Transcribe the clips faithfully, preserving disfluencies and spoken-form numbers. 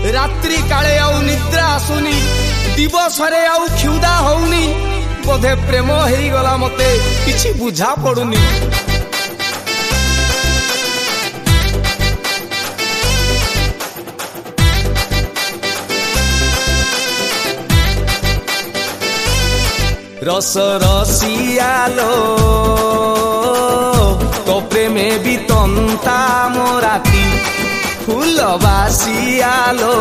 रात्रि काले आउ निद्रा आसुनी दिवस रे आउ क्षुदा होउनी बोधे प्रेम हेई गला मते किछि बुझा पडुनी। रस रसियालो तो प्रेमे भी तंता मोराती फूल बासियालो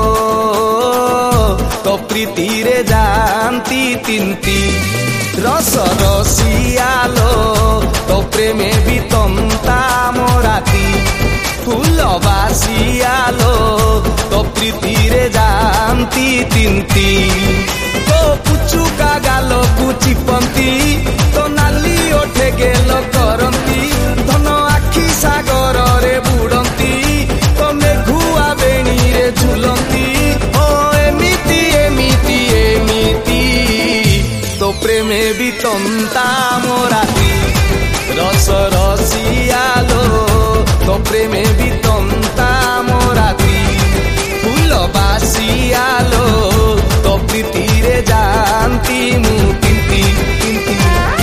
तो प्रीति रे जानती तिंती। रस रसियालो तो प्रेमे भी तंता मोराती फूल बासियालो तो प्रीति रे जानती तिंती। तो पुचु का गालो पुची पंती तो नाली ओठे गेलो करंती धन आखी सागर रे बुड़ंती तो मेघुआ बेणी रे झुलंती। ओ एमिति एमिति एमिति तो प्रेमे भी तंता मोराती रस रसियालो तो प्रेमे भी तंता मोराती फूल बासियालो तो प्रीति रे जानती मु तिंती तिंती।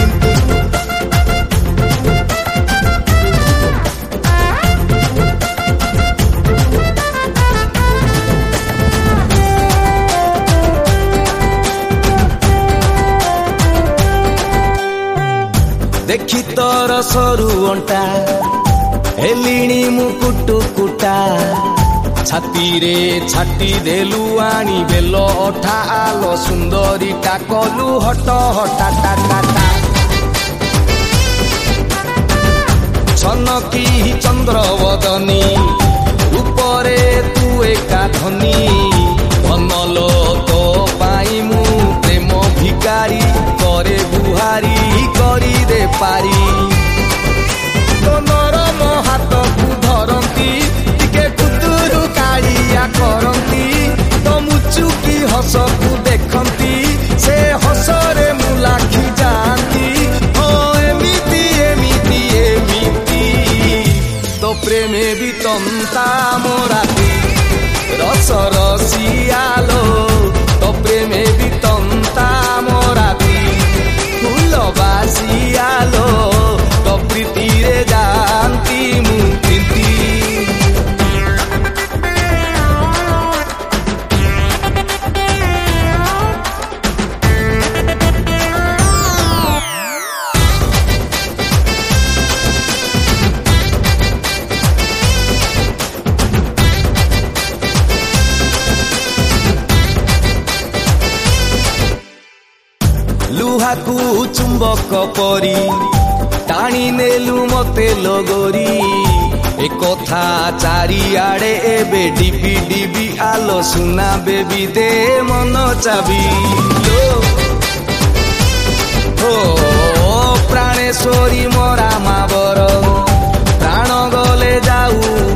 देखी तोर सरू अंटा हेलिणी मुकुटु कुटा छाती रे छाटी देलु आनी बेलो अठा आलो सुंदरी टा कलु हट हटा टा टा टा। छनकी चंद्र वदनी ऊपरे तू एका धनी बनलो तो पाई मु प्रेम भिकारी करे बुहारी करी दे पारी। तो नरम हाथ को धरंती टिके कुतुरु कालिया करंती तो मुचुकी हस को देखंती से हसरे मुलाखी जानती। ओ एमिति एमिति एमिति तो प्रेमे भी तंता मोराती रस रसियालो तो प्रेमे भी तंता मोराती फूल बासियालो तो प्रीति रे जानती मु तिंती। लुहा को चुंबक परी टाणी नेलु मते लगोरी एक कथा चारिआडे एबे डिबी डिबी आलो सुना बेबी दे मन चाबी लो हो प्राणेश्वरी मोरा मावर प्राण गले जाऊ